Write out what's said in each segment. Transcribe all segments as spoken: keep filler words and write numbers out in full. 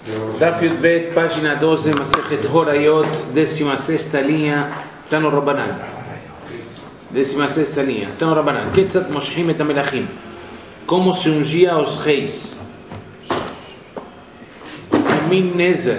Daf Yud Bet, página doze, Masechet Horayot, décima sexta linha, Tano Rabbanan. Décima sexta linha, Tano Rabbanan. Ketzat Moshchim et Amelachim. Como se ungia os reis? Kemin Nezer.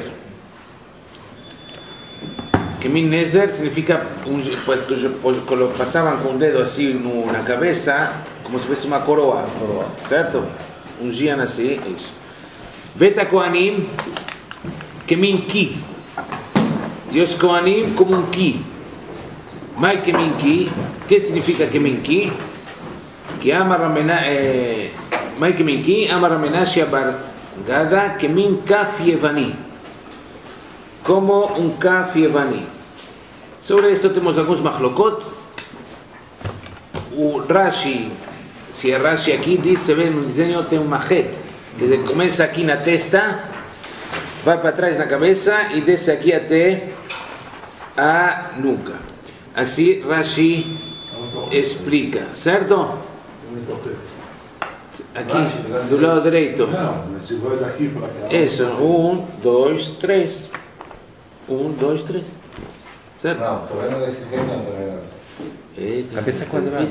Kemin Nezer significa, passavam com o dedo assim no, na cabeça, como se fosse uma coroa, certo? Ungiam assim, isso. Veta Kohanim, Kemin Ki. E os Kohanim como um Ki. Mai Kemin Ki. O que significa Kemin Ki? Que Amar Ramenashi, Mai Kemin Ki, Amar Ramenashi Bar Gada, Kemin Kaf Yevani. Como um Kaf Yevani. Sobre isso temos alguns machlokot. O Rashi, se é Rashi aqui, diz, se vê no desenho, tem um machet. Quer dizer, começa aqui na testa, vai para trás na cabeça e desce aqui até a nuca. Assim Rashi explica, certo? Aqui, do lado direito. Não, mas se vai daqui para cá. Isso, um, dois, três. Um, dois, três. Certo? Não, estou vendo esse aqui, não, estou vendo. Cabeça quadrada.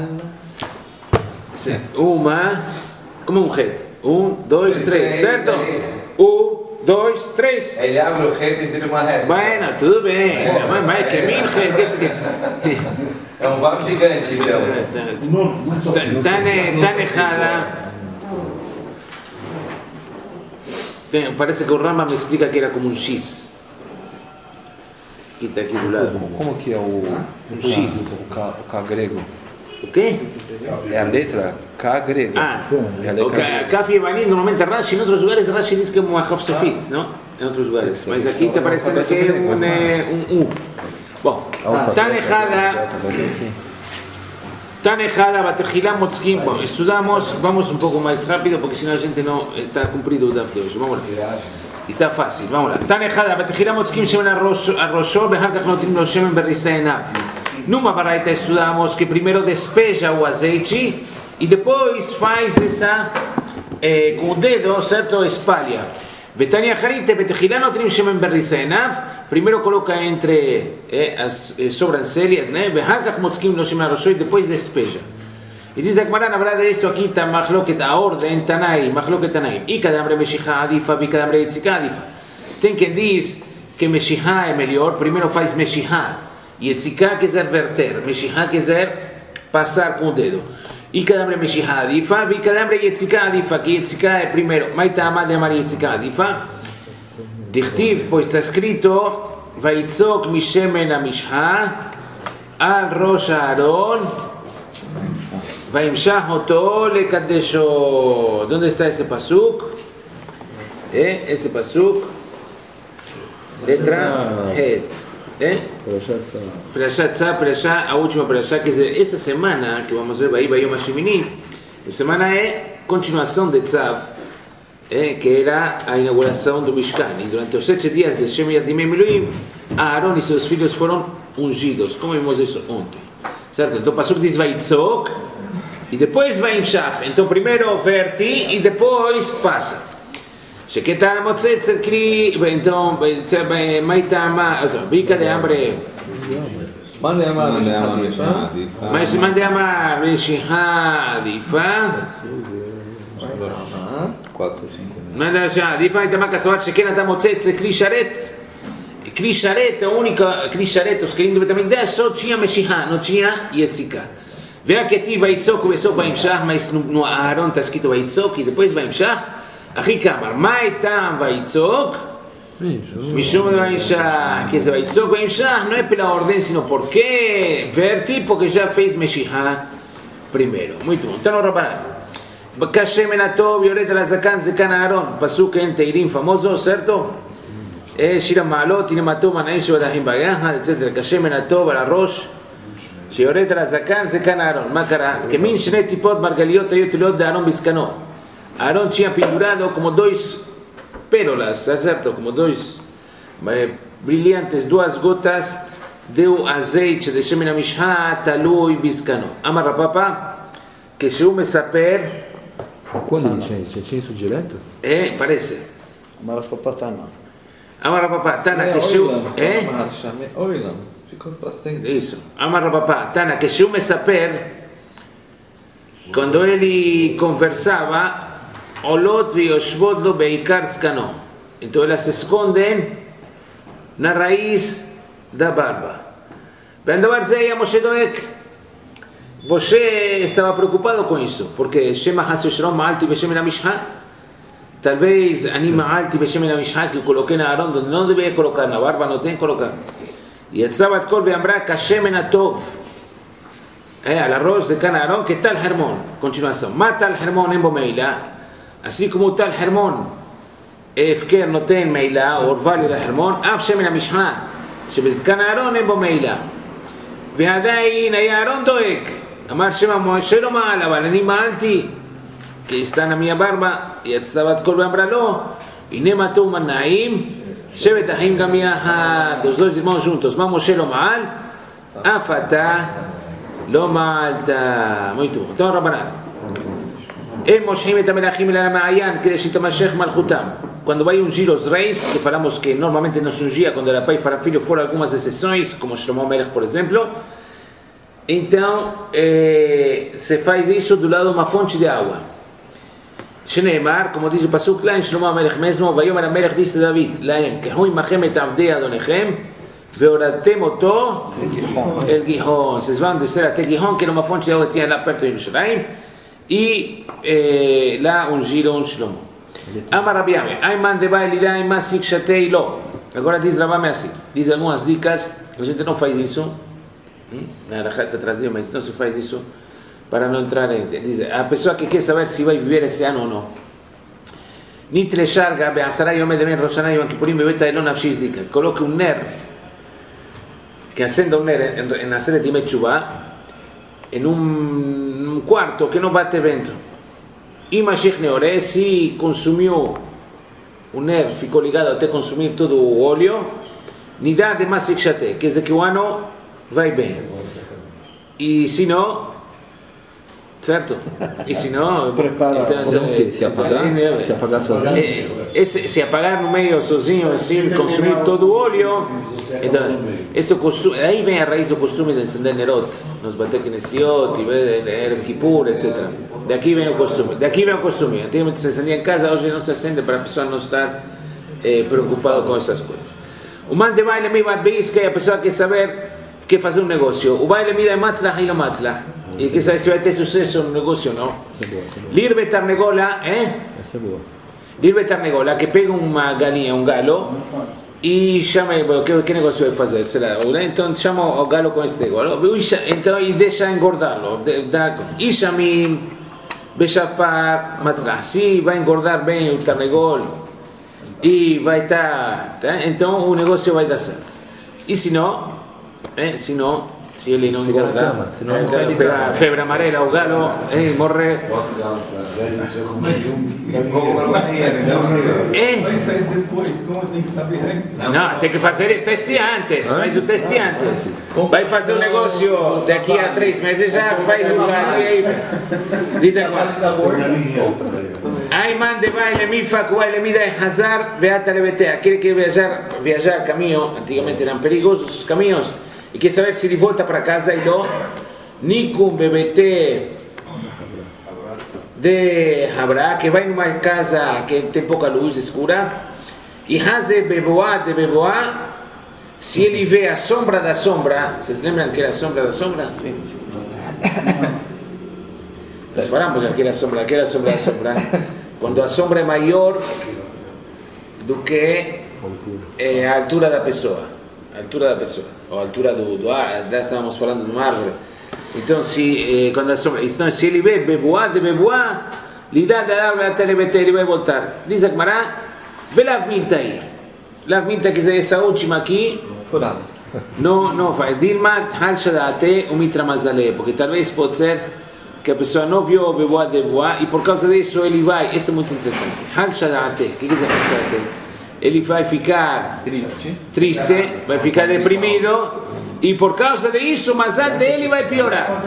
Uma, como um rete. Um, dois, três, certo? Um, dois, três. Ele abre o rete e vira uma reta. Bueno, tudo bem. Mas, mas que mim, rete, esse aqui. É um vaso gigante, então. Está errada. Parece que o Rama me explica que era como um X. E está aqui do lado. Como que é o, um X? O K, o K grego? O quê? É a letra K grego. Ah, é o Kaf Yevani, normalmente Rashi, em outros lugares Rashi diz que é uma Haf Sofit, não? Em outros lugares. Mas aqui está parecendo que é um U. Bom, está errada. Está errada, Batechilá Motzkim. Bom, estudamos, vamos um pouco mais rápido, porque senão a gente não está cumprido o Daf de hoje. Vamos lá. E está fácil, vamos lá. Está errada, Batechilá Motzkim Shemen Arroshó, Behar Kach Notim Lo Shemen Berrisá Enav. Numa baraita estudamos que primeiro despeja o azeite e depois faz essa, eh, com o dedo, certo? Espalha. Betania Harite, Betechilá Notim Shemen Berrisá Enav. Primeiro coloca entre eh, as eh, sobrancelhas, né? Behar Kach Motzkim Lo Shemen Arroshó e depois despeja. E diz a Gemara, na verdade, isto aqui está machloket, a ordem, Tanai, machloket Tanai. E cada hambre Meshihá adifa, e cada hambre Yitzika adifa. Tem quem diz que Meshihá é melhor, primeiro faz Meshihá. Yitzika quer dizer verter, Meshihá quer dizer passar com o dedo. E cada hambre Meshihá adifa, e cada hambre Yitzika adifa, que Yitzika é primeiro. Maita amad de amar Yitzika adifa. Dichtiv, pois está escrito, Vaitzok mishemen amishha, al rosh Aaron, Vaimshach oto lekadesho. ¿Dónde está ese pasuk? ¿Eh? Ese pasuk. Letra Het. ¿Eh? Perashat Tza, Perashat, a última Perashat, que é essa semana que vamos ver, vai vai Yom HaShemini. A semana é continuação de Tzav, eh, que era a inauguração do Mishkan. E durante os sete dias de Shem Yadimei Miluim, Aaron e seus filhos foram ungidos, como vimos isso ontem. Certo? Então o pasuk diz Vaitzok e depois Vaimshach. Então primeiro verte e depois passa. Sheketa motzet kri, então maita ama, bica de hambre. Mande amar, mande amar, Meshihá. Mas mande amar, Meshihá, adifa. quatro, cinco. Mande amar, adifa, então macasavar, Sheketa motzet kri sharet. Kli sharet, a única Kli sharet, os queridos também dá, só tinha Meshihá, não tinha Yitzika. Veja que aqui Vaitzok começou Vaimshach, mas no Aaron está escrito Vaitzok e depois Vaimshach. Aqui Kamar, Maitam Vaitzok, Mishum de Vaimshach, que esse Vaitzok Vaimshach não é pela ordem, sino porque Verti, porque já fez Meshihá primeiro. Muito bom, então no Rabbanan. Kashem Enatov, Yoreta Lazakan, Zekan Aaron, Pasuk em Teirim famoso, certo? שיר המעלות, הנה מה טוב מנעים שבדחים ביחד, אצטרה. קשה מן הטוב על הראש, שיורד על הזקן, זקן הארון. מה קרה? כמין שני טיפות מרגליות היו תלויות בארון בזקנו. הארון tinha pendurado como dois pérolas, certo? Como dois brilhantes, duas gotas de azeite de shemen hamishha talui bזקנו. אמר רפפא, כשהוא מספר... Quando ele tinha isso? Tinha isso direto? É, parece. Amar papá Tana. Amar papá Tana, que Sheu... Eh? Oilam, ficou para sempre. Isso. Amar papá Tana, que Sheu Mesaper, quando ele conversava, Olot vioshvot lo beikar skano. Então elas se escondem na raiz da barba. Bendavar Zeia Moshe Doek. Moshe estava preocupado com isso, porque Shema Haseshrom Maalti Beshem na Mishha. Talvez anima Maalti Beshem na Mishha que eu coloquei na Aaron, onde não devia colocar, na barba não tem que colocar. E Etzavat Kol veambra Kashem Atov. É, al arroz de cana Aaron, que tal Hermon? Continuação. Mata al Hermon em Bomeila. Assim como tal Hermon, Efker não tem Meila, o orvalho da Hermon, Af Shem na Mishha. שבזקן אהרון אין בו מעילה ועדיין היה אהרון דואג אמר שמה משה לא מעל אבל אני מעלתי כי הסתנה מי הברבה יצתה בת קול ואמרה לו הנה מתו מנעים שבט אחים גם יחד os dois irmãos juntos mas Moshe לא מעל אף אתה לא מעלת muito bom então רבנן הם מושכים את המלאכים אל המעיין כדי שתמשך מלכותם. Quando vai ungir os reis, que falamos que normalmente não se ungia quando era pai e filho, foram algumas exceções, como Shlomo Melech, por exemplo. Então, eh, se faz isso do lado de uma fonte de água. Shneimar, como diz o Pasuk lá em Shlomo Melech mesmo, Vayomer HaMelech disse a David, Laem, Kehu imachem et avdei Adonechem, veoratem oto el Gihon. Vocês vão descer até Gihon, que era uma fonte de água que tinha lá perto de Yerushalayim, e eh, lá ungiram Shlomo. Amar Rabi Ame, Ayman de Bailida, Ayman Sikshatei Lo. Agora diz Rabame assim, diz algumas dicas, a gente não faz isso, na Arajata trazia, mas não se faz isso para não entrar em... Diz, a pessoa que quer saber se vai viver esse ano ou não. Nitre Sharga, Be'asara Yom Edemen, Roshana Yom Kippurim, Bebeta Elon Afshir Zika. Coloque um ner, que acenda um ner em na série de Metshuva, em um quarto que não bate vento. E Mashiach Neoré, se consumiu o ner, ficou ligado até consumir todo o óleo, Nidá de Masik Shate, quer dizer que o ano vai bem. E se não, certo? E se não, prepara. Então, então, se apagar, então, se apagar sozinho. Esse, se apagar no meio sozinho, sem consumir todo o óleo, então, esse é o costume, daí vem a raiz do costume de acender Nerot, nos Bate Knesiot, Erev Kippur, etcétera. Daqui vem o costume, daqui vem o costume. Antigamente se acendia em casa, hoje não se acende para a pessoa não estar eh, preocupada com essas coisas. O man de baile me bat beisca e a pessoa quer saber, quer fazer um negócio. O baile mira é matzlah e não matzlah. E quer saber se vai ter sucesso no negócio ou não. Lirbe Tarnegola, eh? Essa é boa. Lirbe Tarnegola, que pega uma galinha, um galo, e chama, que, que negócio vai fazer? Será? Então chama o galo com este galo, então, e deixa engordá-lo. E chama Bechapar Matzlah. Se vai engordar bem o Tarnegol e vai estar, tá? Então o negócio vai dar certo. E se não, eh, se não, se ele não engordar, se não pegar febre amarela, o galo, eh, morre. É. Vai sair depois, como tem que saber antes? Não, tem que fazer teste antes, faz o teste antes. Vai fazer um negócio daqui a três meses, já faz o galo e aí. Diz agora. Ayman de baile mifak, baile mida em Hazar, beata lebetea. Quer que viajar, viajar caminho, antigamente eram perigosos os caminhos, e quer saber se de volta para casa e lo, Nikum bebete de Habrá, que vai numa casa que tem pouca luz escura, e Haze beboá de beboá, se ele vê a sombra da sombra, vocês lembram que era a sombra da sombra? Sim, sim. Nós falamos aquela sombra, aquela sombra da sombra, quando a sombra é maior do que é, a altura da pessoa, a altura da pessoa, ou a altura do, do ar, já estávamos falando de uma árvore. Então, se, eh, quando a sombra, então, se ele vê beboá de beboá, lhe dá da árvore até ele meter, ele vai voltar. Diz a Gemara, vê lá a minta aí. Lá a minta, quer dizer, essa última aqui, não, não vai. Dilma, hal shadate, o mitra mazale, porque talvez pode ser que a pessoa não viu o beboá de beboá e por causa disso ele vai, isso é muito interessante. Hal shadate, o que quer dizer hal shadate? Ele vai ficar triste, triste, vai ficar deprimido e por causa disso o mazal dele vai piorar.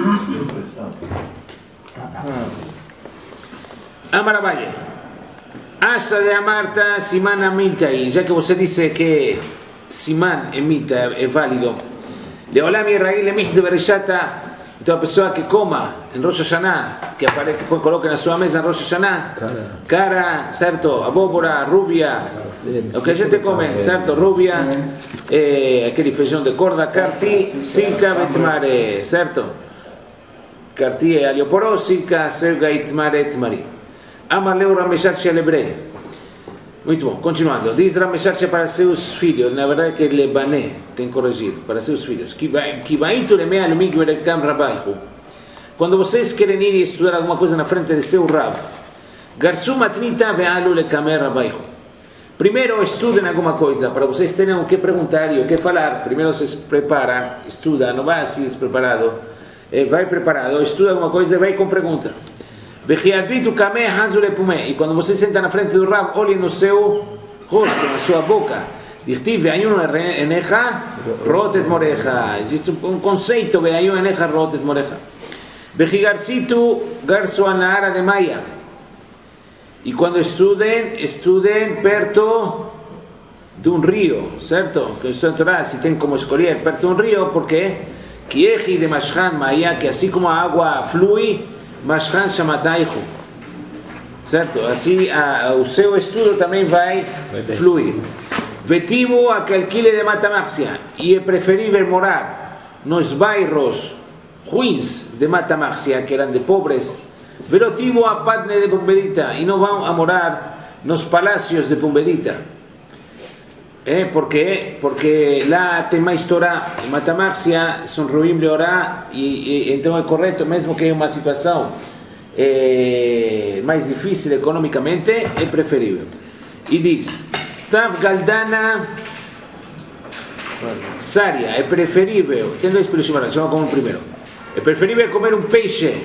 Amar Abaye, Hasta de Amarta, Siman Amiltai, ya que você disse que Siman Emita é válido. Leolam Israel Emihze Bereshata. Então a pessoa que coma em Rosh Hashanah, que aparece, que põe, coloca na sua mesa em Rosh Hashanah, cara, cara certo? Abóbora, rúbia, é o que a gente come, certo? Rúbia, é, aquele feijão de corda, carti, silka, betmare, certo? Carti é alho poró, silka, selga, itmare, itmari. Amaleu Rameshar Shelebre. Muito bom, continuando. Diz Rameshar para seus filhos, na verdade que ele bané, tem que corrigir, para seus filhos. Quando vocês querem ir estudar alguma coisa na frente de seu Rav, Garsu matnita ve'alu lekamer rabaihu. Primeiro estudem alguma coisa, para vocês terem o que perguntar e o que falar. Primeiro se prepara, estuda, não vai assim despreparado. Vai preparado, estuda alguma coisa e vai com pergunta. E quando você senta na frente do Rav, olhe no seu rosto, na sua boca. Dirtiv ve'ayun enecha rotet morecha. Existe um conceito, ve'ayun enecha rotet morecha. Vejigarcitu garso anara de Maya. E quando estudem, estudem perto de um rio, certo? Que estudem Torá, se tem como escolher perto de um rio, porque Kiechi de Mashchan Maya, que assim como a água flui, Mashchan Shamataihu, certo? Assim a, o seu estudo também vai fluir. Vetivo a Calquile de Matamarcia, e é preferível morar nos bairros ruins de Matamarcia, que eram de pobres, velotivo a Padne de Pumbedita, e não vão a morar nos palácios de Pumbedita. É, por quê? Porque lá tem mais Torá, em Matamarcia são ruim de orar, e, e então é correto, mesmo que é uma situação é, mais difícil economicamente, é preferível. E diz, Tav Galdana Sária, é preferível, tem dois pelos chama como o primeiro, é preferível comer um peixe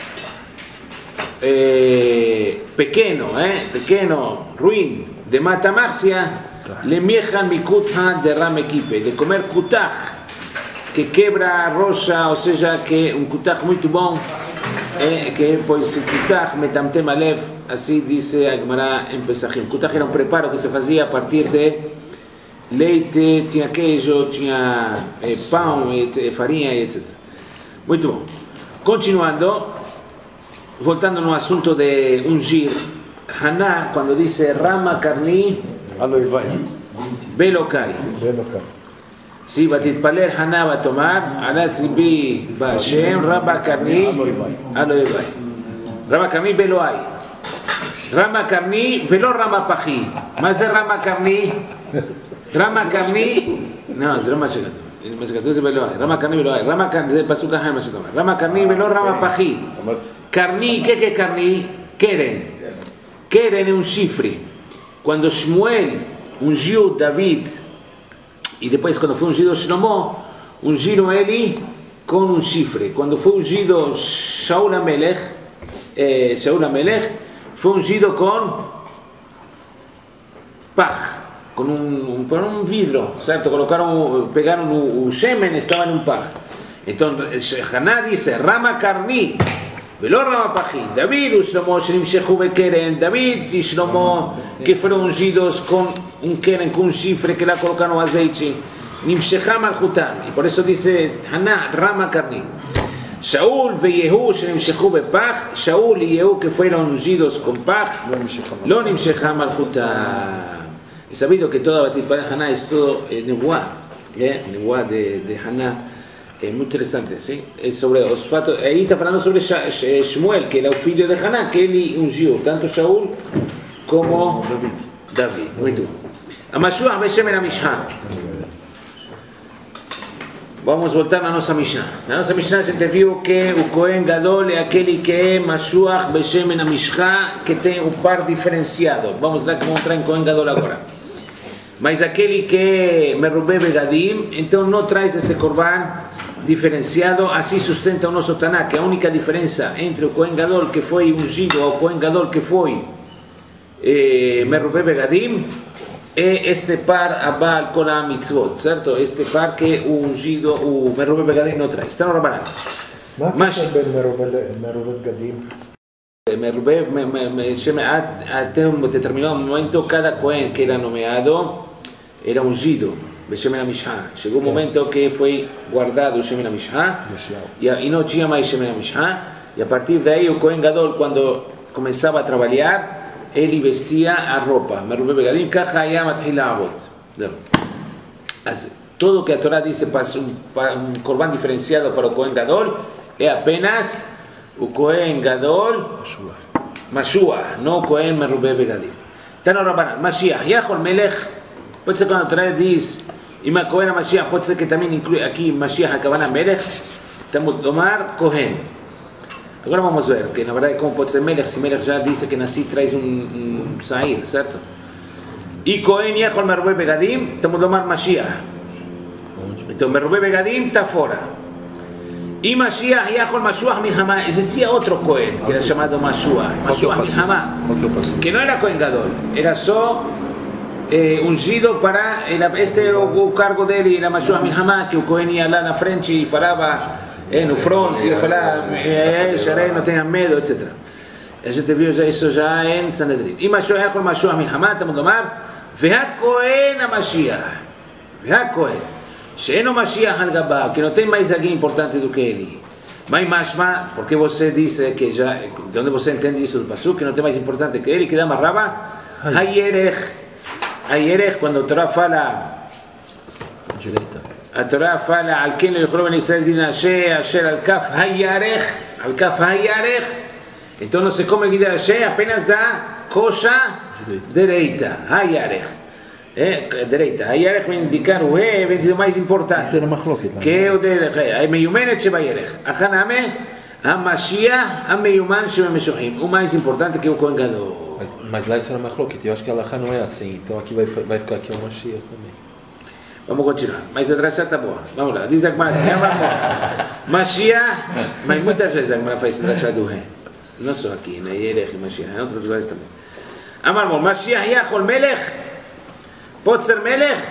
é, pequeno, é, pequeno, ruim, de Matamarcia, Lemiejan mikutha de ram equipe, de comer kutach, que quebra a rocha, ou seja, que é um kutach muito bom, é, que pois o kutach metamtem alev, assim disse a Gemara em Pesachim. Kutach era um preparo que se fazia a partir de leite, tinha queijo, tinha é, pão, e, farinha, etcétera. Muito bom. Continuando, voltando no assunto de ungir, Haná, quando disse Rama Karni, Belokai. Si batitpaler Haná va a tomar, Alat Zibi Bashem, Rama Karni, Aloevai. Rama Karni Beloai. Rama Karni, Velo Rama Pachi. מה זה רמה קרני? רמה קרני, לא, זה לא מה שכתוב. מה שכתוב זה בלואי. רמה קרני ולואי. רמה קרני, זה פסוק אחר מה שאתה אומר. רמה קרני ולא רמה פחי. קרני, ¿qué que קרני? קרן. קרן es un chifre. Cuando Shmuel ungiu David, y después cuando fue ungido Shlomo, ungiram ele con un chifre. Cuando fue ungido Shaul Amelech, eh, Shaul Amelech, fue ungido con paj, con un, con un vidro, ¿cierto? Colocaron, pegaron un, un shemen, estaba en un paj. Entonces Haná dice, Rama Karni, Velo Rama Paji. David y Shlomo Shenimshehu Bekeren, David y Shlomo que fueron ungidos con un keren, con un chifre que la colocaron azeite, Nimsheha Malchutan. Y por eso dice Haná, Rama Karni. Shaul y Yehu Shenimshehu Bepaj, Shaul y Yehu que fueron ungidos con paj, Lo Nimsheha Malchutan. Es sabido que toda Batit para Haná es todo eh, Nebuá, eh, Nebuá de, de Haná. Es muy interesante, ¿sí? Es sobre Osfato. Ahí está hablando sobre Shmuel, que era el hijo de Haná, que él ungió tanto Shaul como David. Muito bom. A Mashuach Beshem era Mishha. Vamos a voltar a nossa Mishnah. Na nossa Mishnah a gente viu que o Kohen Gadol é aquele que é Mashuach Beshem na Mishha, que tem um par diferenciado. Vamos lá que vamos entrar em Kohen Gadol agora. Mas aquele que é Merubé Begadim, então não traz esse korban diferenciado, assim sustenta o nosso Taná, que a única diferença entre o Kohen Gadol que foi ungido ou o Kohen Gadol que foi eh, Merubé Begadim é este par Abal Kol HaMitzvot, certo? Este par que o ungido, o Merubé Begadim não traz. Está no Rabanan. מה הקשר בין מרובי בגדים? Merubé, me, me, me, me, até un determinado momento, cada Cohen que era nomeado era ungido. Chegou um momento que foi guardado o Shemen HaMishá e, e não tinha mais Shemen HaMishá, e a partir daí o Cohen Gadol, quando começava a trabalhar, ele vestia a roupa. Merubé Begadim, Kacha Hayam Atchil La'avod. Tudo que a Torá diz para um, para um korban diferenciado para o Cohen Gadol é apenas o Cohen Gadol Mashua, não o Cohen Merubé Begadim. Tano Rabbanan, Mashiach, Yachol Melech, pode ser quando a Torá diz Ima Cohen a Mashiach, pode ser que também inclui aqui Mashiach Akavana Melech, estamos a tomar Cohen. Agora vamos ver, que na verdade como pode ser Melech, se Melech já disse que nasci traz um, um Sair, certo? E Cohen Yachol Merubé Begadim, estamos a tomar Mashiach. Então Merubé Begadim está fora. E Mashiach Yachol Mashuach Milhamá, existia outro Cohen, que era chamado Mashuach, Mashuach Milhamá, que não era Cohen Gadol, era só Eh, ungido para, este era o cargo dele, era Mashuach Milhamá, que o Cohen ia lá na frente e falava eh, no front, e falava, eh, Sharei, não tenha medo, etcétera. A gente viu já isso já em Sanedrin. E Mashiach Yachol Mashuach Milhamá, estamos a tomar, Veha Cohen a Mashiach, Veha Cohen, Sheeno Mashiach al Gabá, que não tem mais alguém importante do que ele. Mas Mashma, porque você disse que já, de onde você entende isso do Pasuk, que não tem mais importante que ele, que dá marraba, Hayerech. Hayerech, quando a Torá fala, a Torá fala, al quem le dijo en Israel din Asher, Asher al Kaf Hayarech, al Kaf Hayarech, então não se come guida Asher, apenas da coxa direita, Hayarech, eh, direita. Hayarech vem indicar o E, vem dizer o mais importante, que é o de Meyumenet Shebhayerech, Achaname, HaMashiach, HaMeyuman Shebemeshochim, o mais importante que é o Cohen Gadol. Mas, mas lá isso era Machlokit, eu acho que a Alahá não é assim, então aqui vai, vai ficar aqui o Mashiach também. Vamos continuar, mas a drasha está boa. Vamos lá, diz a Gemara assim, Mashiach, mas muitas vezes a Gemara faz a drasha do rei. Não só aqui, na Yerech e Mashiach, em outros lugares também. Amarmon, Mashiach Yachol Melech, pode ser Melech?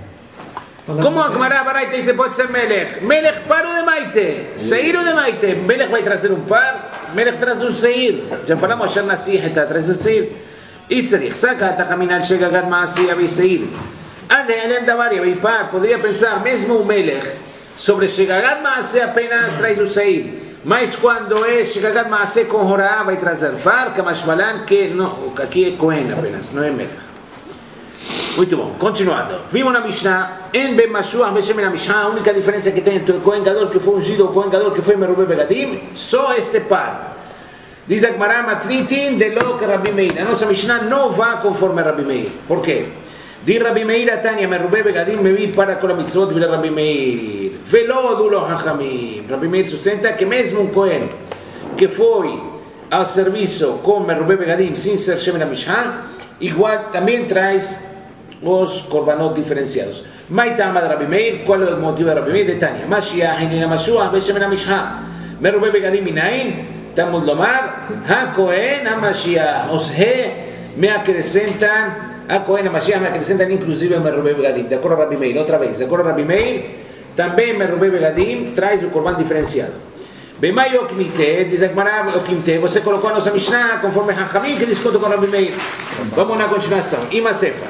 Como a Gemara Baraita diz pode ser Melech? Melech para o de Maite, Seir o de Maite. Melech vai trazer um par, Melech traz um Seir. Já falamos, Asher Nasih está traz um Seir. E Tzarich, saca a Tachaminal Shegagad Maasi Abi Seir. Ande, Alem Davari, Abi Par, poderia pensar, mesmo o Melech, sobre Shegagad Maasi apenas traz o Seir. Mas quando é Shegagad Maasi com Horá, vai trazer par, Kamashmalan, que não, aqui é Cohen apenas, não é Melech. Muito bom, continuando. Vimos na Mishnah, em Ben Mashuach, Beshem na Mishnah, a única diferença que tem entre o Cohen Gadol que foi ungido e o Cohen Gadol que foi Merubé Begadim, só este par. Diz a Gemara, Matritin de lo que Rabbi Meir. A nossa Mishnah não vai conforme a Rabbi Meir. Por quê? Diz Rabbi Meir a Tanya, Merubé Begadim me vi para com a mitzvot, vira Rabbi Meir. Velo dulo hachamim. Rabbi Meir sustenta que mesmo um Cohen que foi ao serviço com Merubé Begadim sem ser Shem na Mishnah, igual também traz os korbanot diferenciados. Maitama de Rabbi Meir, qual é o motivo de Rabbi Meir? De Tanya, Mashiach, Inina Mashuach, Beshem na Mishnah, Merubé Begadim Minain, Talmud Lomar, HaKohen, HaMashiach, os He me acrescentam, HaKohen, HaMashiach me acrescentam inclusive o Merubé Begadim, de acordo a Rabbi Meir, outra vez, de acordo a Rabbi Meir, também Merubé Begadim traz o korban diferenciado. Bemai Okimite, diz a Gemara Okimite, você colocou a nossa Mishnah conforme Hachamim que discute com Rabbi Meir. Vamos na continuação, Ima Sefa.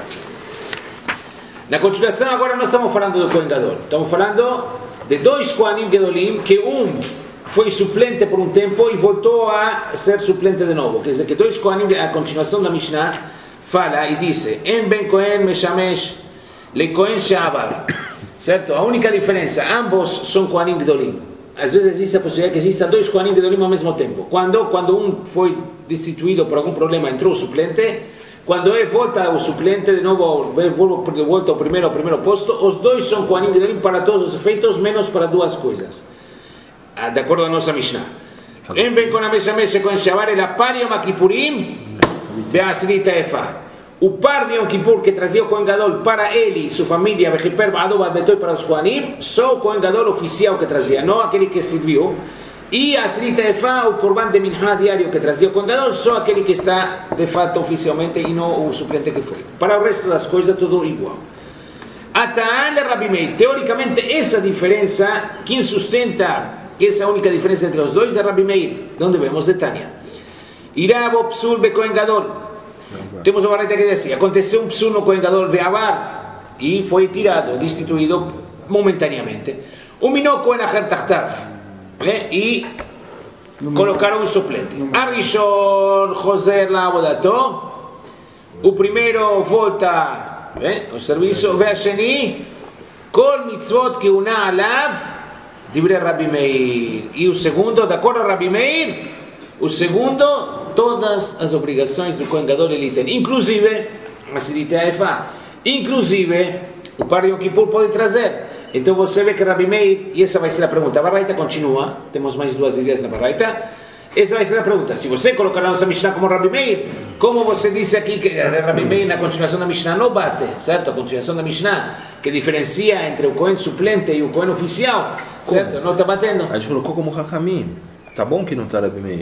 Na continuação, agora nós estamos falando do Cohen Gadol. Estamos falando de dois Kohanim Gedolim, que um foi suplente por um tempo e voltou a ser suplente de novo. Quer dizer que dois Kohanim, a continuação da Mishnah, fala e diz: En ben Cohen meshamesh le Cohen she'abar. Certo? A única diferença, ambos são Kohanim Gedolim. Às vezes existe a possibilidade que exista dois Kohanim Gedolim ao mesmo tempo. Quando, quando um foi destituído por algum problema, entrou o suplente. Quando ele volta o suplente, de novo, volta ao primeiro, ao primeiro posto, os dois são Kohanim Gedolim para todos os efeitos, menos para duas coisas. De acordo com a nossa Mishnah. Em ben com a Meshamesh com Shavar, el par Yom Kippurim, be'asrita efa. O par de Yom Kippur que trazia o Kohen Gadol para ele e sua família, Bechiper, Ba'adov, Betoi, para os Kohanim, só o Kohen Gadol oficial que trazia, não aquele que serviu. E a Asrita Efa, o korban de Minhá diário que trazia o Kohen Gadol, só aquele que está de fato oficialmente e não o suplente que foi. Para o resto das coisas, tudo igual. Ata'an le Rabbi Meir. Teoricamente, essa diferença, quem sustenta que essa é a única diferença entre os dois é Rabbi Meir, onde vemos de Tânia. Irabo psul be Kohen Gadol. Temos uma baraita que diz assim: aconteceu um psul no Kohen Gadol ve'avar e foi tirado, destituído momentaneamente. O minó Kohen acher tachtav e colocaram um suplente. Arishon Joser la avodato. O primeiro volta o serviço, ve'asheni kol mitzvot keuna alav divrei Rabbi Meir. E o segundo, de acordo a Rabbi Meir, o segundo, todas as obrigações do Kohen Gadol ele tem, inclusive, a Sidita Efa, inclusive, o Par Yom Kippur pode trazer. Então você vê que Rabbi Meir, e essa vai ser a pergunta, a Baraita continua, temos mais duas ideias na Baraita. Essa vai ser a pergunta. Se você colocar a nossa Mishnah como Rabbi Meir, como você disse aqui que Rabbi Meir na continuação da Mishnah não bate, certo? A continuação da Mishnah, que diferencia entre o Kohen suplente e o Kohen oficial, certo? Como? Não está batendo. A gente colocou como Chachamim. Tá bom que não está Rabbi Meir.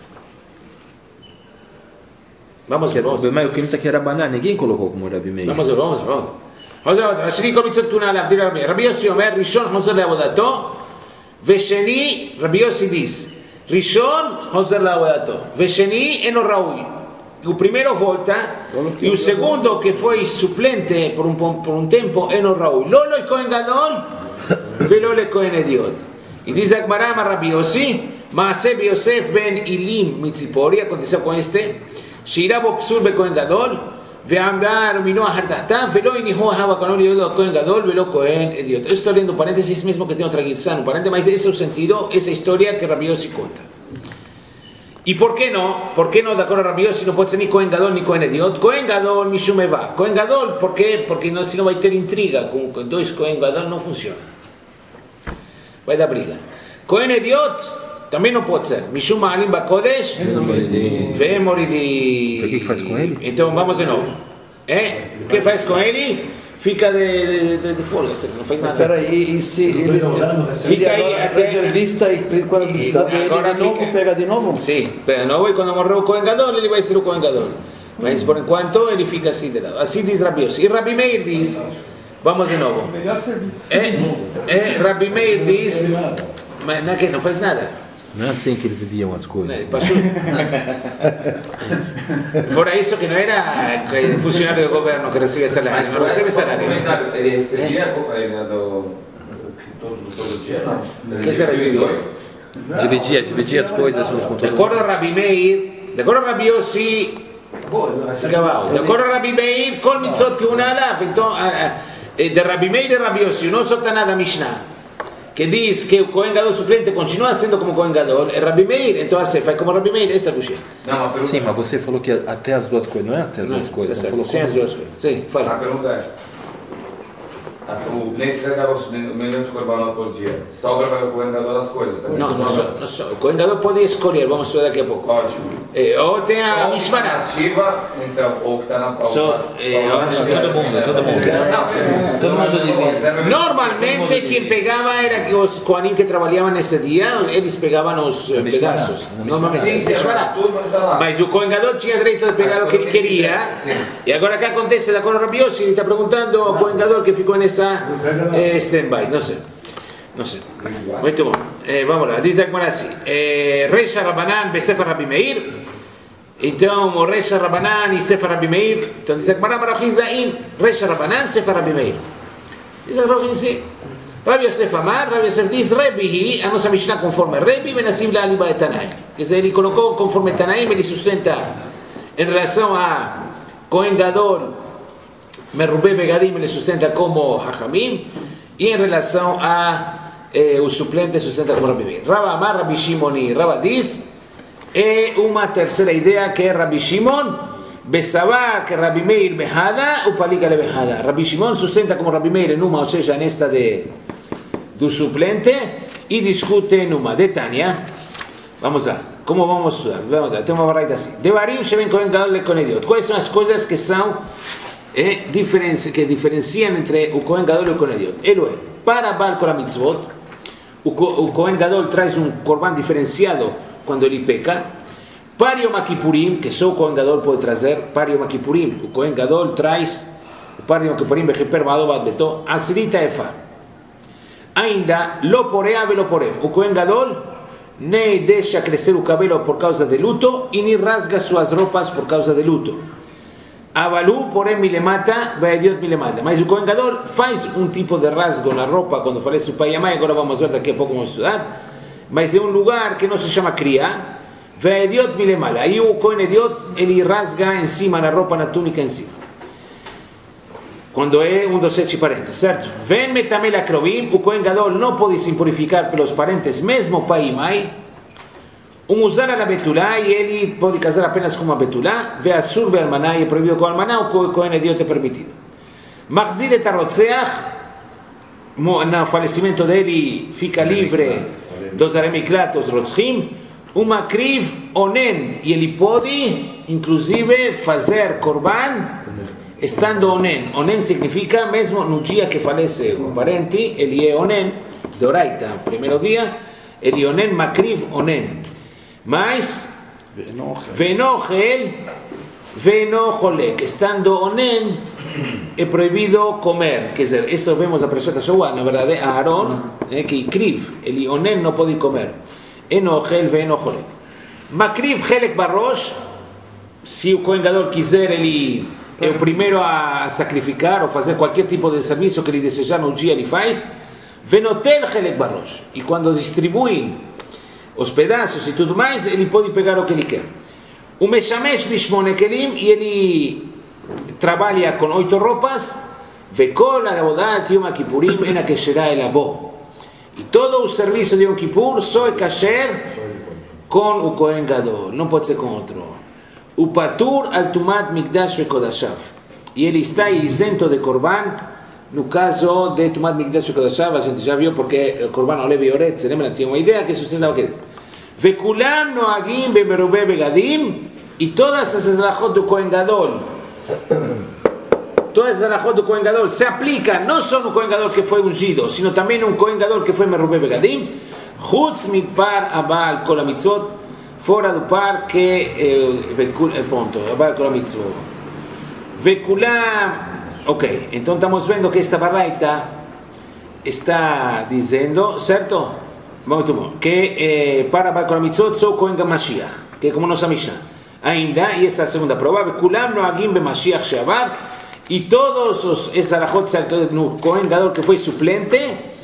Vamos ver. O Bemai, o que que era banana, ninguém colocou como Rabbi Meir. Vamos ver, vamos ver. Vamos ver. השני כל מצוות כהונה עליו, דברי רבי. רבי יוסי אומר, ראשון חוזר לעבודתו, ושני, רבי יוסי דיס. Rishon, Hoser la Avodato. Vesheni, eno Raui. O primeiro volta, e o segundo, que foi suplente por um, por um tempo, eno Raui. Lolo e Kohen Gadol, velolo e Kohen Ediot. E diz a Gemara, Rabbi Yossi, Maaseh Yosef ben Ilim Mitzipori, aconteceu com este, Shirabo Psur be Kohen Gadol, Ve'ambar Mino Ahar Tahtav, Velo Inihu Ahava Kanol Yodo Kohen Gadol, Velo Kohen Ediot. Eu estou lendo um parênteses mesmo que tem outra guirzá, um parênteses, mas esse é o sentido, essa história que Rabbi Yossi conta. E por que não? Por que não, de acordo a Rabbi Yossi, não pode ser nem Kohen Gadol nem Kohen Ediot? Kohen Gadol, Mishum Eva. Kohen Gadol, por quê? Porque não, senão vai ter intriga, com dois Kohen Gadol não funciona. Vai dar briga. Kohen Ediot, também não pode ser. Mishum Ma'alim Bakodesh, Ve'em Moridi. O que faz com ele? Então vamos de novo. É? O que faz com ele? Fica de, de, de folga, não faz nada. Espera aí, e se ele, ele fica aí agora é até reservista e quando precisa dele de novo, fica... pega de novo? Sim, pega de novo e quando morreu o Kohen Gadol, ele vai ser o Kohen Gadol. Mas por enquanto ele fica assim de lado. Assim diz Rabbi Yossi. E Rabbi Meir diz, vamos de novo. Melhor serviço. É, é, Rabbi Meir diz, mas não, que não faz nada. Não é assim que eles viam as coisas. Fora isso que não era funcionário do governo que recebe salário, não recebe salário. Ele recebia do todo dia, não? Que você recebia? Dividia, dividia as coisas junto com todo De acordo a Rabbi Meir, de acordo a Rabbi Yossi, de acordo a Rabbi Meir, kol mitzvot keuna alav. Então, de Rabbi Meir e Rabbi Yossi, não solta nada a Mishnah, que diz que o Kohen Gadol suplente continua sendo como Kohen Gadol, é Rabbi Meir, então você faz como Rabbi Meir, esta é a coxinha. Sim, mas você falou que até as duas coisas, não é até as duas coisas? Sim, sim, as duas coisas. Sim, fala. A pergunta é, o Bnei Israel dava os milhões de korbanot por dia, sobra para o Kohen Gadol as coisas também? Não, não, so, não so. O Kohen Gadol pode escolher, vamos ver daqui a pouco. Ótimo. É, ou tem a Mishmará. Ativa, então, ou que está na pauta. So, é, todo mundo, todo mundo. Todo mundo divide. Normalmente quem pegava era que os Kohanim que trabalhavam nesse dia, eles pegavam os eh, pedaços. Normalmente, sim, sim, Mishmará. tá Mas o Kohen Gadol tinha direito de pegar o que ele queria. E agora o que acontece? De acordo com Rabbi Yossi, ele está perguntando ao Kohen Gadol que ficou nessa eh, stand-by, não sei. Não sei. Muito bom. Eh, vamos lá, diz a Gemara assim: eh, Reisha Rabanan beSefer Rabbi Meir. Então, o Reisha Rabanan e Sefer Rabbi Meir. Então, diz a Gemara Marachis Daim: Reisha Rabanan, Sefer Rabbi Meir. Diz a Gemara assim: Rabbi Yosef Amar, Rabbi Yosef diz: Rebi, a nossa Mishnah conforme Rebi, Benassiv la Aliba de Tanaim. Quer dizer, ele colocou conforme Tanaim, ele sustenta em relação a Kohen Gadol, Merubé Begadim, ele sustenta como Hachamim, e em relação a eh, o suplente sustenta como Rabbi Meir. Rabba Amar, Rabbi Shimon e Rabba diz, é uma terceira ideia que é Rabbi Shimon, Besavar que Rabbi Meir Behada, o Palika le Behada. Rabbi Shimon sustenta como Rabbi Meir em uma, ou seja, nesta de, do suplente, e discute em uma. De Tânia, vamos lá, como vamos estudar? Vamos lá, tem uma variedade assim. Devarim Sheven Kohen Gadol le Kohen Ediot. Quais são as coisas que são eh, diferenci, que diferenciam entre o Kohen Gadol e o Kohen Ediot? Ele é, para Baal Kol HaMitzvot, o, o Kohen Gadol traz um korban diferenciado quando ele peca. Para Yom Kippurim, que só o Kohen Gadol pode trazer, para Yom Kippurim, o Kohen Gadol traz, para Yom Kippurim, Becheper Madovat Beto, Asrita Efa. Ainda, lo porea ve lo porem. O Kohen Gadol ni deja crecer su cabello por causa de luto y ni rasga sus ropas por causa de luto. Avalú, porém, me le mata, Veediot me le mata. Mas o Kohen Gadol faz um tipo de rasgo na roupa quando falece o pai e a mãe, agora vamos ver, daqui a pouco vamos estudar, mas é um lugar que não se chama Kriya, Veediot me le mata. Aí o Kohen Ediot, ele rasga em cima, na roupa, na túnica em cima. Quando é um dos sete parentes, certo? Ven metamel akrobim, o Kohen Gadol não pode se impurificar pelos parentes, mesmo pai e mãe. Um usar a betulá e ele pode casar apenas com uma betulá. Ve asur be almaná e é proibido com almaná, o Kohen Ediot é permitido. Machzir et arotzeach, no falecimento dele fica livre dos aremiklat, os rotzchim. Uma kriv onen, e ele pode, inclusive, fazer korban estando onen. Onen significa, mesmo no dia que falece o parente, ele é onen, de oraita, primeiro dia, ele é onen, makriv onen. Mas, venochel, venocholek, estando onen, é proibido comer. Quer dizer, isso vemos a Parashat Shavua, na verdade, a Aaron, eh, que kriv, ele onen não pode comer. Enochel, venocholek. Makriv helek barrosh, se o Kohen Gadol quiser, ele é o primeiro a sacrificar ou fazer qualquer tipo de serviço que ele desejar no dia, ele faz. Venotel helek barrosh. E quando distribuem os pedaços e tudo mais, ele pode pegar o que ele quer. O Meshamesh Bishmone Kelim, e ele trabalha com oito roupas, Vekol Avodat Yom Kippurim Ena Kesherá Elabo. E todo o serviço de Yom Kippur só é kasher com o Kohen Gadol, não pode ser com outro. O Patur Al Tumat Mikdash Vekodashav. E ele está isento de Korban, no caso de Tumat Mikdash Vekodashav, a gente já viu porque o Korban Olev e Oret, se lembra, tinha uma ideia que sustentava aquele. Vekulam noagim bemerubeh begadim, e todas as halachot do Kohen Gadol, todas as halachot do Kohen Gadol se aplicam não só no Kohen Gadol que foi ungido, sino também no Kohen Gadol que foi merubeh begadim, chutz mipar abal kol hamitzvot, fora do par que eh, ponto, abal kol hamitzvot. Vekulam, ok, então estamos vendo que esta baraita está dizendo, certo? Muito bom. Que eh, para Baal Kol HaMitzvot só Kohen Mashiach, que é como nossa Mishnah. Ainda, e essa é a segunda prova, Kulam noagim be Mashiach she'avar, e todos os esarachot no Kohen Gadol que foi suplente.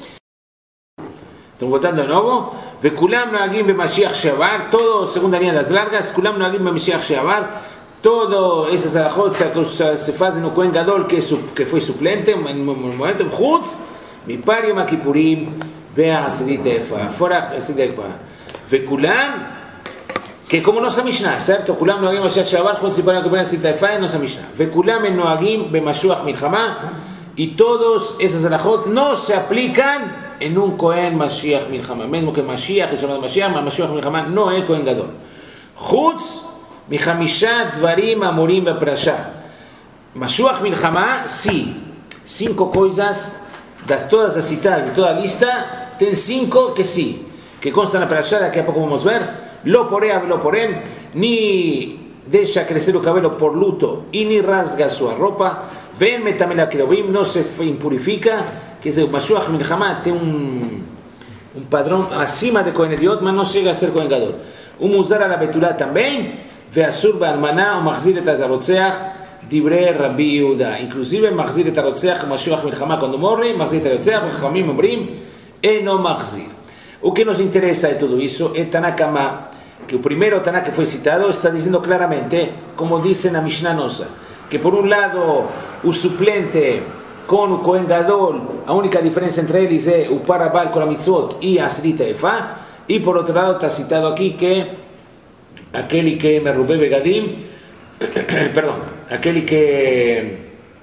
Estamos voltando de novo. Kulam noagim be Mashiach she'avar, todo, segunda linha das largas, Kulam noagim be Mashiach she'avar, todo esses arachot se fazem no Kohen Gadol que, que foi suplente, no momento, chutz, mipar Yom Kippurim, והעשירית איפה, פורח עשירית איפה, וכולם, כמו נוס המשנה, certo? כולם נוהגים בשעה שעבר, חוץ סיפרנו כבין עשירית איפה, נוס המשנה, וכולם הם נוהגים במשוח מלחמה, y todos esas alajot no se aplican en un Kohen Mashiach מלחמה, mismo que Mashiach, es llamado Mashiach, Mashiach מלחמה no es Kohen Gadol, חוץ מחמישה דברים אמורים בפרשה, Mashiach מלחמה, sí, cinco coisas, das todas as citadas de toda a lista, tem cinco que sí, que constan na parashá, daqui a pouco vamos ver, lo porea, lo porem, ni deixa crecer o cabelo por luto, e ni rasga sua roupa, ven metamel akrobim, no se impurifica, que es el Mashiach Milhamá, tem um, um padrão acima de Kohen Ediot, mas não chega a ser Kohen Gadol. O muzar a la betulá também, ve'asur ba'almaná, o machzir et arotzeach, dibre Rabbi Yehuda, inclusive machzir et arotzeach, Mashiach Milhamá, quando morre, machzir et arotzeach, Chachamim omrim, e no machzir. O que nos interessa de tudo isso é Tanakama, que o primeiro Taná que foi citado está dizendo claramente, como dice na Mishnah nossa, que por um lado o suplente com o Kohen Gadol, a única diferença entre eles é o Parabal com a Mitzvot e a Asrita Efá, e por outro lado está citado aqui que aquele que merubeh begadim, perdão, aquele que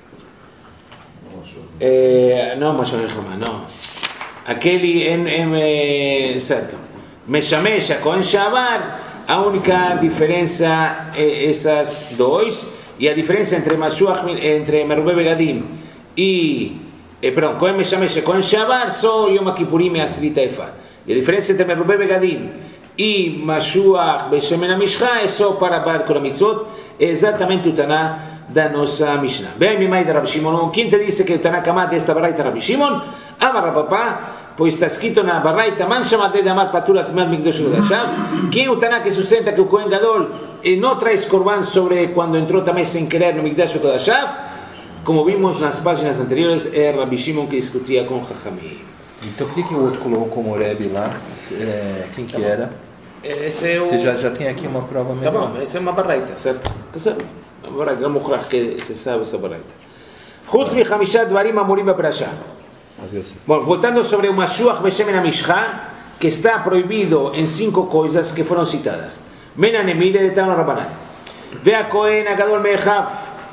eh, não, mas não, aquele em, em, certo, Meshamesh a Kohen She'avar, a única diferença é essas dois, e a diferença entre Mashiach, entre merubeh begadim e, eh, perdão, Kohen Meshamesh a Kohen She'avar só Yom Kippurim e Asrita Efá, e a diferença entre merubeh begadim e Mashiach Beshemen HaMishcha é só para Baal Kol HaMitzvot, é exatamente o Taná da nossa Mishnah. Bem, Mimai de Rabbi Shimon, quem te disse que o Taná Kamá desta baraita Rabbi Shimon? Amar Rabapá, pois está escrito na Baraita, man shamatei de amar patura timat mikdash udashav. Quem o Taná que sustenta que o Kohen Gadol eh, não traz korban sobre quando entrou também sem querer no mikdash udashav, como vimos nas páginas anteriores, é Rabbi Shimon que discutia com Chachamim. Então por que, que o outro colocou como Rebbe lá? É, quem que era? Esse é o... Você já, já tem aqui uma prova Tá melhor. bom, essa é uma Baraita, certo? Tá certo? Uma Baraita, não mostrar que você sabe essa Baraita. Chutz mi chamishat dvarim amurim b'perashá. Bom, voltando sobre o Mashuach Beshemen HaMishcha, que está proibido em cinco coisas que foram citadas. Mena nemile de Tano Rabbanan. Ve a Kohen Agadol Me'echav.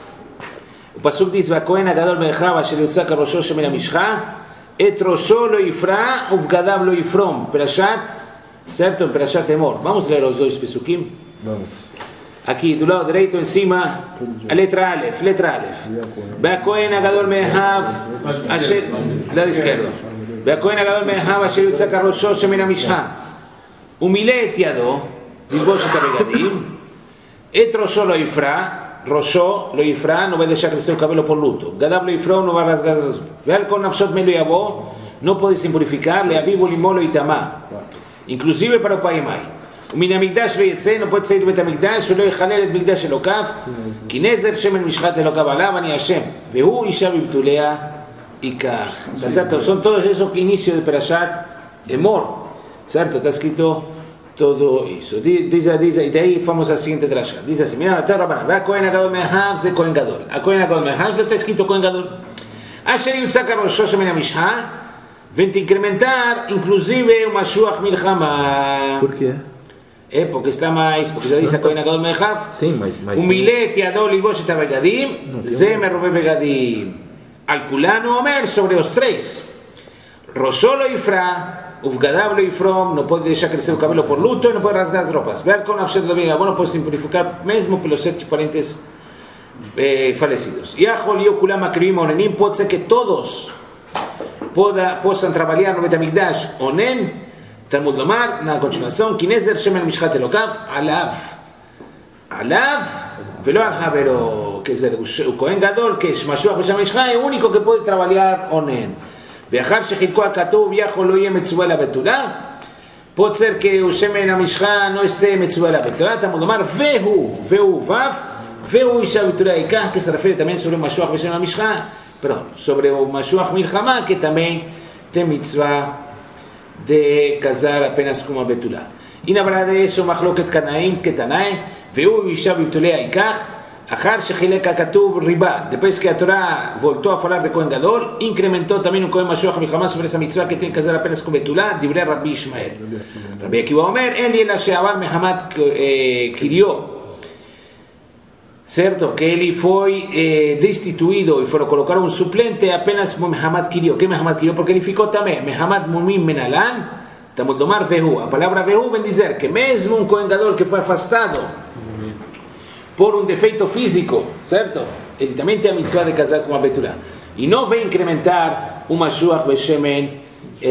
O Pasuk diz, Ve a Kohen Agadol Me'echav asher yutzak arosho Shemen HaMishcha et rosho lo yifra uvgadav lo yifrom. Perashat, certo? Em Perashat Emor. Vamos ler os dois Pesukim? Vamos. Aqui do lado direito em cima, a letra Aleph, letra Aleph. Be'akohen Agadol Me'echav, asher, lado esquerdo. Be'akohen Agadol Me'echav, asher yutzak arosho Shemen HaMishcha. Umile et yado, lilbosh et habegadim, et rosho lo yifra, rosho lo yifra, no vai deixar crescer o cabelo por luto. Gadav lo yifra, no vai rasgar os... Ve'al kol nafshot melo yabo, não pode se impurificar, le'aviv u'limo lo itamá. Inclusive para o pai e mãe. ומן המקדש לא יצא, לא פועד צעיד בית המקדש ולא יחלל את מקדש אלוקיו כי נזר שמן משחת אלוקיו עליו אני השם והוא אישה בבתוליה ייקח. Certo? Son todos esos inicios de Perashat Emor, certo? Está escrito todo isso. Dice, dice, y de ahí vamos a la siguiente drasha. Dice así, mira, está Rabbanan, ve a Kohen Agadol Me'echav, זה Kohen Gadol. A Kohen Agadol Me'echav, está escrito Kohen Gadol. אשר יוצק הראשו שמן המשחה incrementar, inclusive, o Mashuach Milchama. Por quê? É porque está mais, porque já disse a Kohen Agadol Me'echav. Sim, mas... mas Umilet yadol ilbosh et habegadim, ze merube begadim. Al kulanu omer sobre os três. Rosho lo yifra, uvgadav lo yifrom, não pode deixar crescer o cabelo por luto e não pode rasgar as roupas. Veal con afshet lo bega, não pode se purificar mesmo pelos sete parentes eh, falecidos. Yachol yo kulam akrivim onenim, pode ser que todos poda, possam trabalhar no Betamigdash onen. Talmud Lomar, na continuação, Kinezer Shemen Mishchat Elokav, Alav. Alav, velo al Havero, quer dizer, o Kohen Gadol, que é Mashuach Beshem Mishcha, é o único que pode trabalhar onen. Veachar Shechilko HaKatuv, Yachol lo yeh metzuvah labetula, pode ser que o Shemen HaMishcha não esteja metzuvah labetula, Talmud Lomar, Vehu, Vehu Vav, Vehu Isha Betula Ikah, que se refere também sobre o Mashuach Beshem HaMishcha, perdão, sobre o Mashuach Milchama, que também tem mitzvah de casar apenas com uma betulá. E na verdade isso é מחלוקת קנאים כתנאי, והוא אישה בבתוליה ייקח, אחר שחילק הכתוב ריבה, depois que a Torá voltou a falar de Kohen Gadol, incrementou também o Kohen Mashuach Milchama sobre essa mitzvah que tem que casar apenas com betulá, divrei Rabbi Ishmael. Rabbi Akiva אומר, אין לי אלא שעבר מחמת קיריו, certo? Que ele foi eh, destituído e foram colocar um suplente apenas por Mehamad Kirio. Que Mehamad Kirio? Porque ele ficou também Mehamad Mumim Menalan, Talmud Lomar Vehu. A palavra Vehu vem dizer que mesmo um Kohen Gadol que foi afastado por um defeito físico, certo? Ele também tem a mitzvah de casar com uma betulá. E não vem incrementar uma Mashuach Beshemen,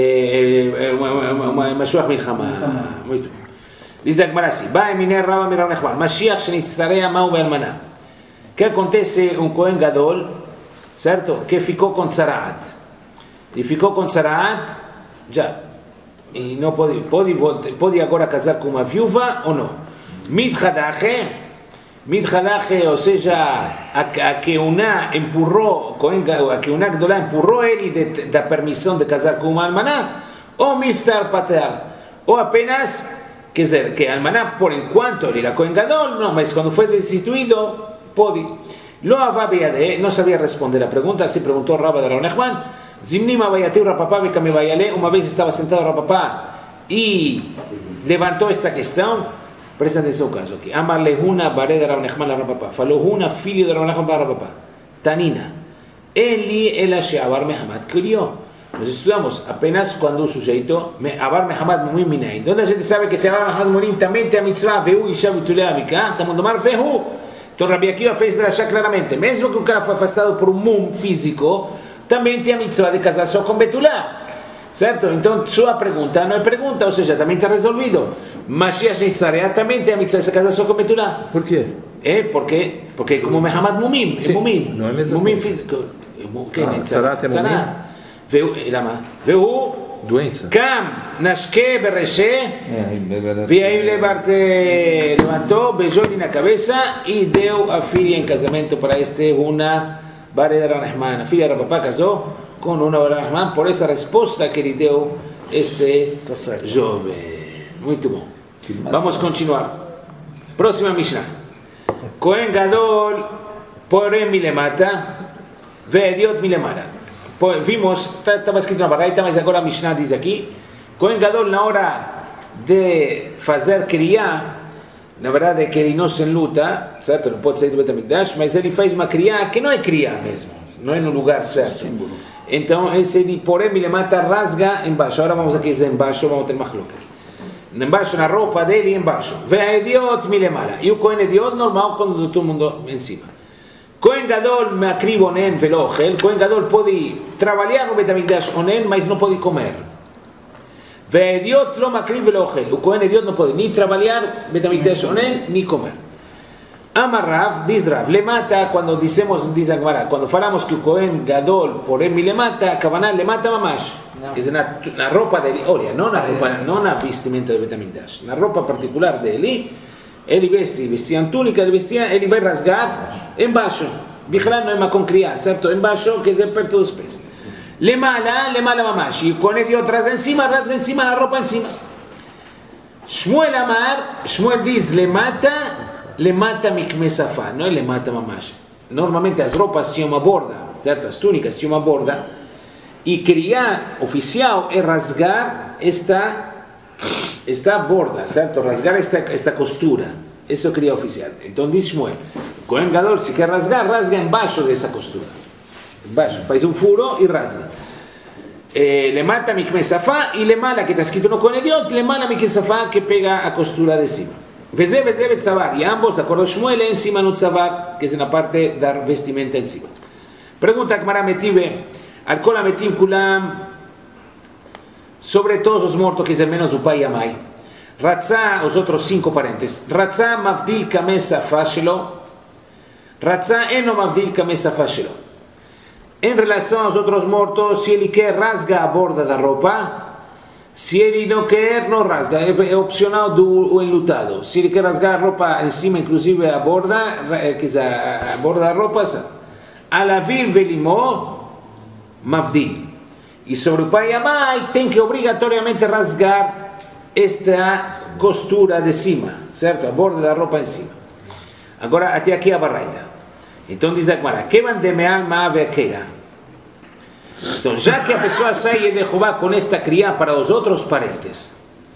uma Mashuach Milchama. Muito. Diz a Gemara assim, Ba eminer Rabba Mirav Nechman, Mashiach shenitztarei ma'u be'almaná. Que acontece um Kohen Gadol, certo? Que ficou com tzaraat. E ficou com tzaraat, já. E não pode, pode, pode agora casar com uma viúva ou não? Midchadache, Midchadache, ou seja, a, a Keuná empurrou, a Keuná Gdolá empurrou ele de, da permissão de casar com uma almaná, ou Miftar Pater, ou apenas... Quer dizer, que Almaná, por enquanto, ele era Kohen Gadol, não, mas quando foi destituído, pode. Lo avabiade, não sabia responder a pergunta, se perguntou Rabba de Rav Nechman, Zimnim abayateu Rapapá became bayale, uma vez estava sentado Rapapá e levantou esta questão, presta atenção ao caso aqui. Amar lehuna bare de Rav Nechman la Rapapá, falou Huna, filho de Rav Nechman para Rapapá, Tanina, Eli ela she'avar mehamad kriyo. Nós estudamos apenas quando o sujeito Avar Mehamad Mumim Minayin. Onde a gente sabe que se Avar Mehamad Mumim também tem a mitzvah Vehu Isha Betulea Mikah, Talmud Lomar Vehu. Então Rabbi Akiva fez drashá claramente, mesmo que o cara foi afastado por um mum físico, também tem a mitzvah de casar só com Betulá. Certo? Então sua pergunta não é pergunta, ou seja, também está resolvido. Mashiach Nitzarea também tem a mitzvah de se casar só com Betulá. Por quê? É porque, porque é como Mehamad Mumim, é Mumim. Não é mesmo? Mumim físico. Tzaraat é Mumim? והוא, למה? והוא Doença. Cam, Nashke, Berreshe, vi ahí levante, levantó, beijó en la cabeza y dio a Filia en casamiento para este una Bare de Rahman. Filia de papá casó con una Bare de Rahman por esa respuesta que le dio este joven. Muy bom. Vamos a continuar. Próxima Mishnah. Cohen Gadol, Porem Milemata, Vediot Milemara. Vimos, estaba escrito en la Baraita, mas agora a Mishnah diz aqui, Cohen Gadol na hora de fazer criar, na verdade é que ele não se enluta, certo? Não pode sair do Betamigdash, mas ele faz uma criar que não é criar mesmo, não é no lugar certo. Então esse de Porem Milemata rasga embaixo. Agora vamos aqui dizer embaixo, vamos ter machloca. Embaixo na roupa dele, embaixo. Ve'ediot milemala. E o Cohen Ediot normal quando todo mundo em cima. Cohen Gadol me acribo onen velochel. Cohen Gadol pode trabalhar no Betamigdash onen, mas não pode comer. Ve'ediot lo me acribo velochel. O Cohen Ediot não pode nem trabalhar Betamigdash onen, nem comer. Amarrav, diz Rav, le mata, quando dizemos, diz Agmará, quando falamos que o Cohen Gadol porém le mata, Kavanah le mata mamash. É na, na roupa dele, olha, não na roupa, não na vestimenta do Betamigdash, na roupa particular dele, ele veste, vestia túnica, ele vestia, ele vai rasgar embaixo. Bichlal não é uma com criar, certo? Embaixo, quer dizer, perto dos pés. Le mala, le mala mamash. E o Cohen Ediot rasga em cima, rasga em cima, na roupa em cima. Shmuel Amar, Shmuel diz, le mata, le mata mikme safá, não é le mata mamash. Normalmente as roupas tinham uma borda, certo? As túnicas tinham uma borda. E criar oficial é rasgar esta, esta borda, certo? Rasgar esta, esta costura. Isso é criar oficial. Então diz Shmuel, Cohen Gadol, se quer rasgar, rasga embaixo dessa costura. Embaixo, faz um furo e rasga. Eh, le mata mikme safá e le mala, que está escrito no Cohen Ediot, le mala mikme safá, que pega a costura de cima. Veze, veze, betzavar. E ambos, de acordo a Shmuel, é encima no tzavar, que é na parte da vestimenta encima. Pergunta Gemara Metive, al kol hametim kulam, sobre todos os mortos, que é menos o pai e a mãe. Ratzá, os outros cinco parentes. Ratzá mavdil kameh safá shelo. Ratzá eno mavdil kameh safá shelo. Em relação aos outros mortos, se ele quer, rasga a borda da roupa. Se ele não quer, não rasga. É opcional do enlutado. Se ele quer rasgar a roupa em cima, inclusive a borda, quer dizer, a borda da roupa, alavir velimó, mavdil. E sobre o pai e a mãe, tem que obrigatoriamente rasgar esta costura de cima, certo? A borda da roupa em cima. Agora, até aqui a barraita. Então diz a Gemara, que van de meal ma'avequeira. Então, já que a pessoa sai de Jeová com esta criá para os outros parentes,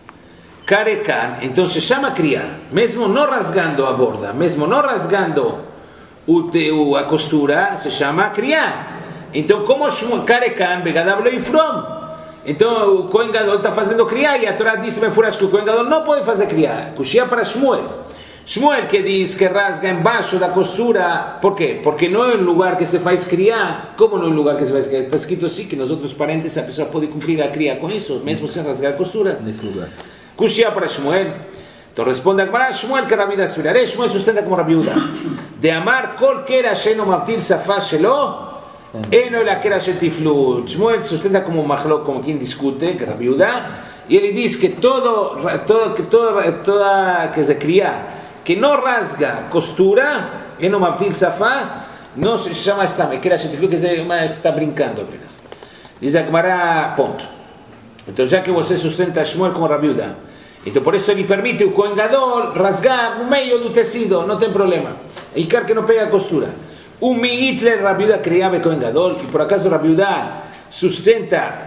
carecan, então se chama criá, mesmo não rasgando a borda, mesmo não rasgando o teu, a costura, se chama criá. Então, como carecan, begadav lo ifrom. Então, o Cohen Gadol está fazendo criá e a Torá disse, me furas que o Cohen Gadol não pode fazer criá. Cuxia para Shmuel. Shmuel que diz que rasga embaixo da costura, por quê? Porque não é um lugar que se faz criar. Como não é um lugar que se faz criar? Está escrito assim que nos outros parentes a pessoa pode cumprir a criar com isso, mesmo sem rasgar a costura. Nesse lugar. Cuxia para Shmuel. Então responde a Gemara, Shmuel que Rabi Yehuda Svirare, Shmuel sustenta como Rabi Yehuda. De amar kol kera sheno mavdil safá shelo, eno la kera shel tiflut. Shmuel sustenta como Machlok, como quien discute, que Rabi Yehuda, y él dice que todo, todo, que todo, toda que se cría que no rasga costura, eno mavdil safá, no se llama esta mequera shetifilu, que se está brincando apenas. Diz a Gemara, ponto. Então, já que você sustenta Shmuel como Rabi Yehuda, então por isso ele permite o Cohen Gadol rasgar no meio do tecido, não tem problema. E quer que não pegue a costura. O Hitler Rabi Yehuda criava Cohen Gadol, e por acaso Rabi Yehuda sustenta.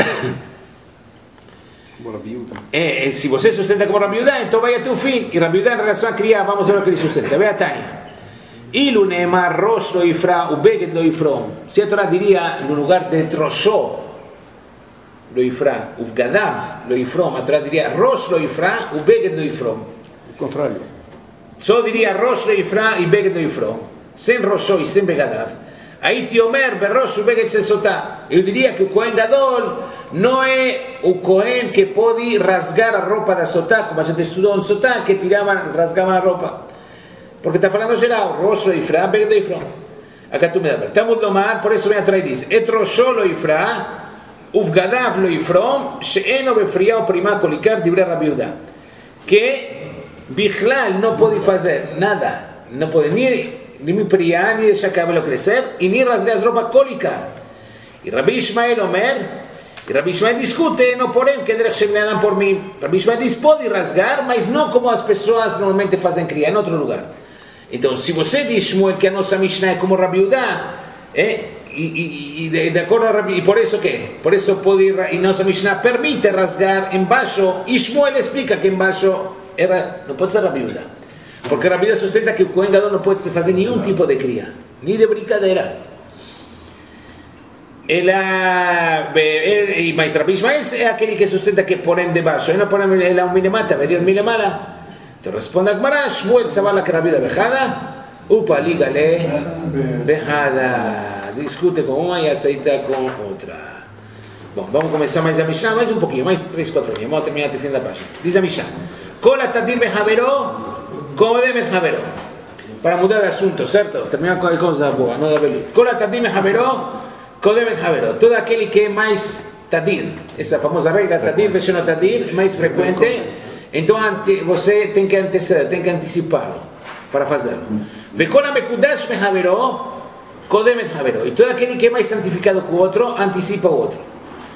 Eh, se você sustenta como Rabi Yehuda, então vai até o fim. E Rabi Yehuda em relação a criar, vamos ver o que ele sustenta. Vê a Tânia. Ilu neemar rosh lo ifra, o beged lo ifrom. Se a Torá diria no lugar de troshó lo ifra, o gadav lo ifrom, a Torá diria rosh lo ifra, o beged lo ifrom. O contrário. Só diria rosh lo ifra e beged lo ifrom. Sem roshó e sem begadav. Aí te omer berrosh o beged sesotá. Eu diria que o Cohen Gadol não é o Cohen que pode rasgar a roupa da sotá, como a gente estudou no sotá, que tiravam, rasgavam a roupa. Porque está falando geral, rosh lo ifra, beged lo ifrom. Acá tu me dá. Estamos no mar, por isso vem a Torá e diz, et roshó lo ifra, Uvgadav lo ifrom, she'eno befriá o primá colicar, dibre Rabbi Yehuda. Que Bichlal no puede hacer nada, no puede ni ni mi priá, ni dejar cabello crecer, y ni rasgar ropa colicar. Y Rabbi Ishmael Omer, y Rabbi Ishmael discute, no por él, que derech me dan por mí. Rabbi Ishmael dice, pode rasgar, mas não como as pessoas normalmente fazem criar em outro lugar. Então, se você diz, Shmuel, que a nossa Mishnah é como Rabbi Yehuda, eh, e, e, e de, de acordo a Rabbi, e por isso que? Por isso pode ir, e nossa Mishnah permite rasgar embaixo, e Shmuel explica que embaixo era, não pode ser Rabbi Yehuda. Porque Rabbi Yehuda sustenta que o Kohen Gadol não pode fazer nenhum tipo de cria, nem de brincadeira. Ela, e mais Rabbi Ishmael é aquele que sustenta que porém debaixo, e não porém ela um milemata, me dio um milemala. Então responde a Gemara, Shmuel sabala que Rabbi Yehuda bejada, upa liga-le bejada. Discute com uma e aceita com outra. Bom, vamos começar mais a Mishnah, mais um pouquinho, mais três, quatro linhas, vamos terminar até o fim da página. Diz a Mishnah, Kol atadir behavero, kodem et havero. Para mudar de assunto, certo? Terminar com a coisa boa, não da beleza. Kol atadir behavero, kodem et havero. Todo aquele que é mais tadir, essa famosa regra, tadir, vesheno tadir, mais frequente, então você tem que anteceder, tem que antecipá-lo para fazê-lo. Vekol amekudash behavero, kodem et havero. E todo aquele que é mais santificado que o outro, antecipa o outro.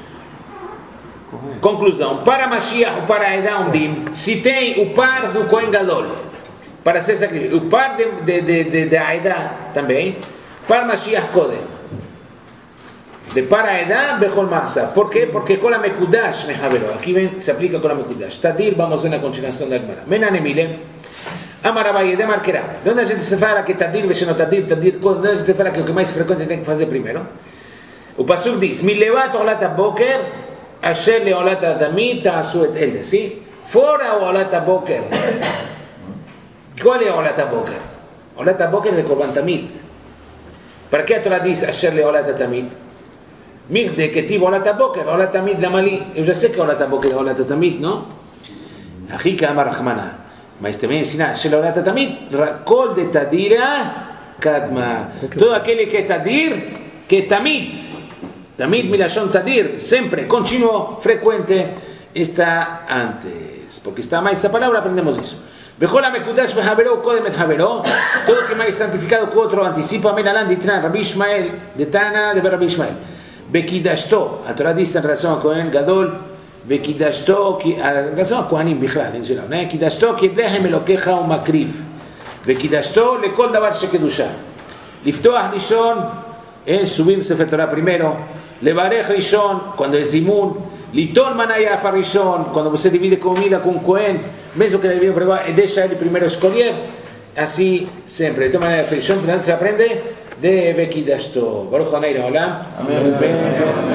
Conclusão, para Mashiach ou para Edá Umdim, se tem o par do Kohen Gadol, para ser sacrifício, o par de, de, de, de, de Edá também, para Mashiach Kodem. De para Edá, Bechol Masa. Por quê? Porque com a Mekudash Mehavero. Aqui vem, se aplica com a Mekudash. Tadir, vamos ver na continuação da Gemara. Menanemile, Amarabai de Marquerá. De onde a gente se fala que Tadir, Vesheno Tadir, Tadir, de onde a gente fala que o que mais frequente tem que fazer primeiro? O Pasuk diz, Milevat Olat Boker, Asher leolat adamit ta'asu et ele, sim? Fora o olat boker. Qual é o olat boker? Olat boker é o korban tamid. Para que a Torá diz Asher leolat adamit? Mirde que tive olat boker, olat tamid lamali. Eu já sei que olat boker é olat tamid, não? Aqui que ama Rahmana. Mas também ensina Asher leolat adamit. Kol de tadira kadma. Todo aquele que é tadir, que é tamid. Tamid milashon tadir, sempre, continuo, frecuente, está antes. Porque está mais essa palavra, aprendemos isso. Bechol amekudash behavero, kodem et havero. Todo que mais santificado que outro anticipa, menalan ditran, Rabbi Ishmael, de Tana, de Rabbi Ishmael. Bekidashto, a Torá diz em relação a Kohen Gadol, Bekidashto, em relação a Kohanim, Bichlal, em geral, né? Kidashto, kidlehem elokecha umakriv. Bekidashto, lekol davar shekedusha. Liftoach rishon, subir Sefer Torah primeiro. Levarech Rishon, quando é Zimun, Liton Manayaf Rishon, quando você divide comida com o Cohen, mesmo que ele vive pregar, deixa ele primeiro escolher, assim sempre. Então, Manayaf Rishon, você aprende de Bekidashto. Baruch Hanei Leolam. Amém.